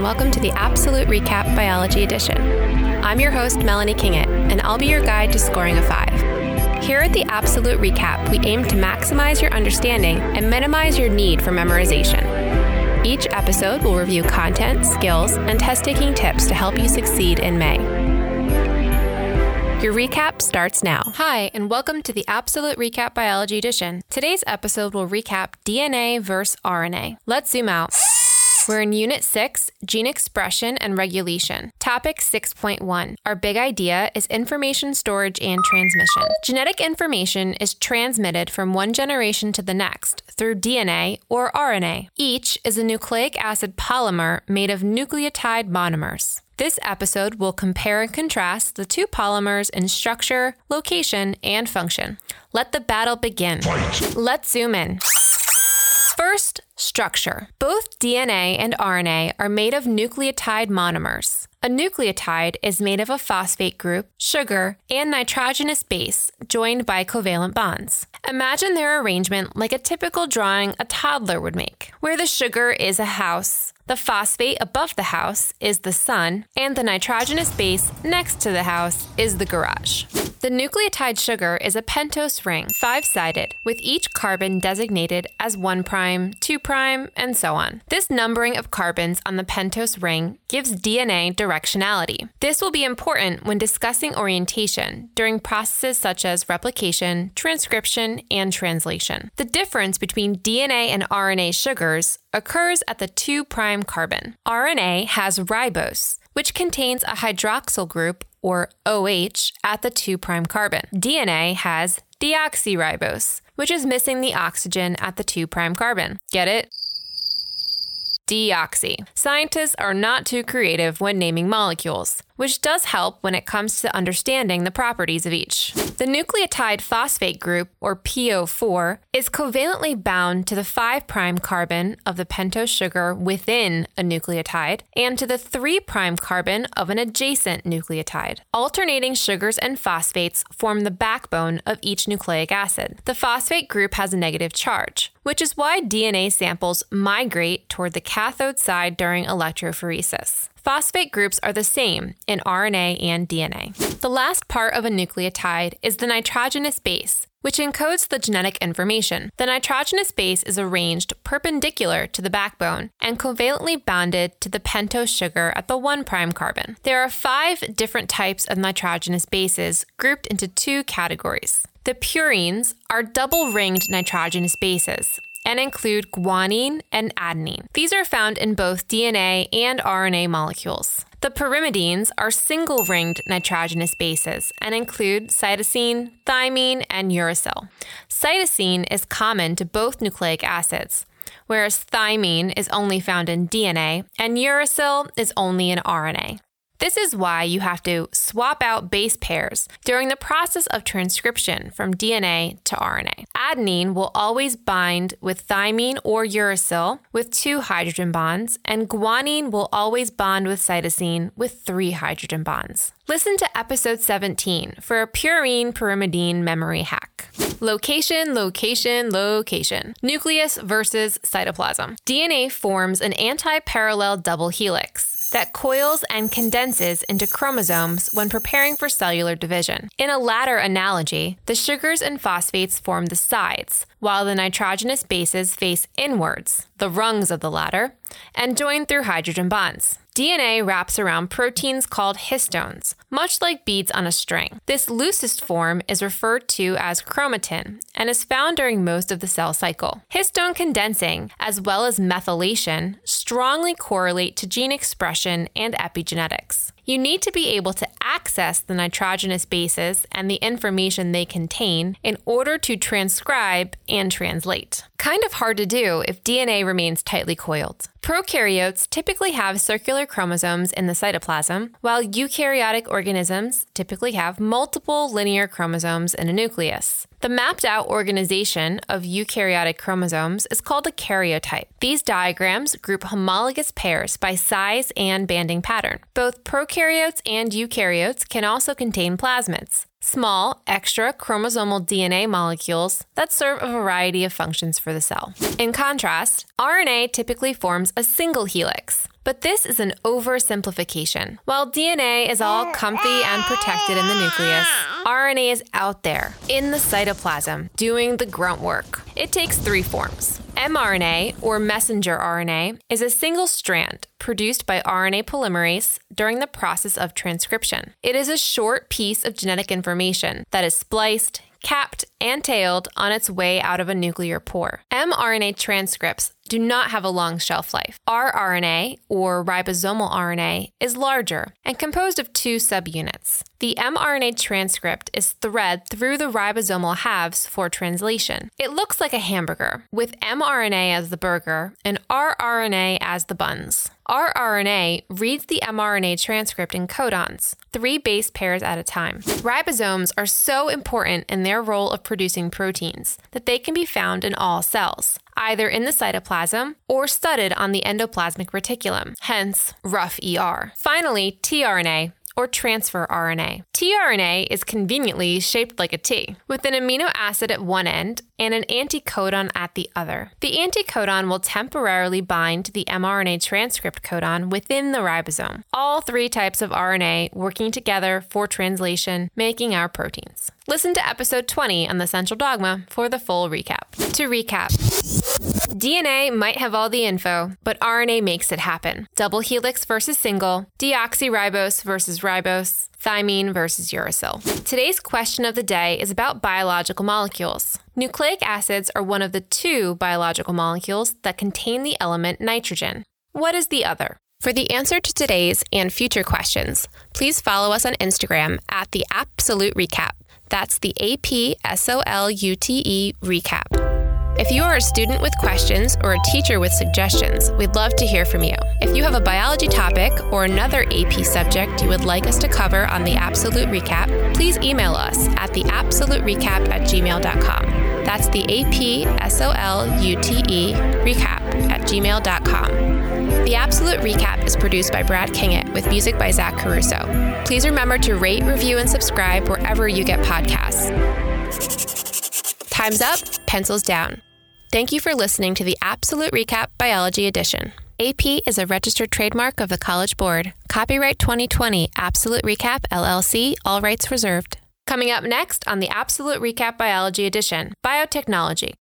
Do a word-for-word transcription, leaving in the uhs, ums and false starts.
welcome to the Absolute Recap Biology Edition. I'm your host, Melanie Kingett, and I'll be your guide to scoring a five. Here at the Absolute Recap, we aim to maximize your understanding and minimize your need for memorization. Each episode will review content, skills, and test-taking tips to help you succeed in May. Your recap starts now. Hi, and welcome to the Absolute Recap Biology Edition. Today's episode will recap D N A versus R N A. Let's zoom out. We're in Unit six, Gene Expression and Regulation. Topic six point one. Our big idea is information storage and transmission. Genetic information is transmitted from one generation to the next through D N A or R N A. Each is a nucleic acid polymer made of nucleotide monomers. This episode will compare and contrast the two polymers in structure, location, and function. Let the battle begin. Fight. Let's zoom in. First, structure. Both D N A and R N A are made of nucleotide monomers. A nucleotide is made of a phosphate group, sugar, and nitrogenous base joined by covalent bonds. Imagine their arrangement like a typical drawing a toddler would make, where the sugar is a house, the phosphate above the house is the sun, and the nitrogenous base next to the house is the garage. The nucleotide sugar is a pentose ring, five-sided, with each carbon designated as one prime, two prime, and so on. This numbering of carbons on the pentose ring gives D N A directionality. This will be important when discussing orientation during processes such as replication, transcription, and translation. The difference between D N A and R N A sugars occurs at the two prime carbon. R N A has ribose, which contains a hydroxyl group, or O H, at the two prime carbon. D N A has deoxyribose, which is missing the oxygen at the two prime carbon. Get it? Deoxy. Scientists are not too creative when naming molecules, which does help when it comes to understanding the properties of each. The nucleotide phosphate group, or P O four, is covalently bound to the five prime carbon of the pentose sugar within a nucleotide and to the three prime carbon of an adjacent nucleotide. Alternating sugars and phosphates form the backbone of each nucleic acid. The phosphate group has a negative charge, which is why D N A samples migrate toward the cathode side during electrophoresis. Phosphate groups are the same in R N A and D N A. The last part of a nucleotide is the nitrogenous base, which encodes the genetic information. The nitrogenous base is arranged perpendicular to the backbone and covalently bonded to the pentose sugar at the one prime carbon. There are five different types of nitrogenous bases grouped into two categories. The purines are double-ringed nitrogenous bases and include guanine and adenine. These are found in both D N A and R N A molecules. The pyrimidines are single-ringed nitrogenous bases and include cytosine, thymine, and uracil. Cytosine is common to both nucleic acids, whereas thymine is only found in D N A and uracil is only in R N A. This is why you have to swap out base pairs during the process of transcription from D N A to R N A. Adenine will always bind with thymine or uracil with two hydrogen bonds, and guanine will always bond with cytosine with three hydrogen bonds. Listen to episode seventeen for a purine pyrimidine memory hack. Location, location, location. Nucleus versus cytoplasm. D N A forms an anti-parallel double helix that coils and condenses into chromosomes when preparing for cellular division. In a ladder analogy, the sugars and phosphates form the sides, while the nitrogenous bases face inwards, the rungs of the ladder, and join through hydrogen bonds. D N A wraps around proteins called histones, much like beads on a string. This loosest form is referred to as chromatin and is found during most of the cell cycle. Histone condensing, as well as methylation, strongly correlate to gene expression and epigenetics. You need to be able to access the nitrogenous bases and the information they contain in order to transcribe and translate. Kind of hard to do if D N A remains tightly coiled. Prokaryotes typically have circular chromosomes in the cytoplasm, while eukaryotic organisms typically have multiple linear chromosomes in a nucleus. The mapped-out organization of eukaryotic chromosomes is called a karyotype. These diagrams group homologous pairs by size and banding pattern. Both prokaryotes and eukaryotes can also contain plasmids. small, extra chromosomal D N A molecules that serve a variety of functions for the cell. In contrast, R N A typically forms a single helix. But this is an oversimplification. While D N A is all comfy and protected in the nucleus, R N A is out there, in the cytoplasm, doing the grunt work. It takes three forms. mRNA, or messenger R N A, is a single strand produced by R N A polymerase during the process of transcription. It is a short piece of genetic information that is spliced, capped, and tailed on its way out of a nuclear pore. mRNA transcripts do not have a long shelf life. rRNA, or ribosomal R N A, is larger and composed of two subunits. The mRNA transcript is thread through the ribosomal halves for translation. It looks like a hamburger, with mRNA as the burger and rRNA as the buns. rRNA reads the mRNA transcript in codons, three base pairs at a time. Ribosomes are so important in their role of producing proteins that they can be found in all cells, either in the cytoplasm or studded on the endoplasmic reticulum, hence rough E R. Finally, tRNA, or transfer R N A. tRNA is conveniently shaped like a T, with an amino acid at one end and an anticodon at the other. The anticodon will temporarily bind to the mRNA transcript codon within the ribosome. All three types of R N A working together for translation, making our proteins. Listen to episode twenty on the Central Dogma for the full recap. To recap, D N A might have all the info, but R N A makes it happen. Double helix versus single, deoxyribose versus ribose, thymine versus uracil. Today's question of the day is about biological molecules. Nucleic acids are one of the two biological molecules that contain the element nitrogen. What is the other? For the answer to today's and future questions, please follow us on Instagram at the Absolute Recap. That's the A P S O L U T E recap. If you are a student with questions or a teacher with suggestions, we'd love to hear from you. If you have a biology topic or another A P subject you would like us to cover on the Absolute Recap, please email us at the absolute recap at gmail dot com. That's the A P S O L U T E recap at gmail dot com. The Absolute Recap is produced by Brad Kingett with music by Zach Caruso. Please remember to rate, review, and subscribe wherever you get podcasts. Time's up, pencils down. Thank you for listening to the Absolute Recap Biology Edition. A P is a registered trademark of the College Board. Copyright twenty twenty, Absolute Recap, L L C, all rights reserved. Coming up next on the Absolute Recap Biology Edition, biotechnology.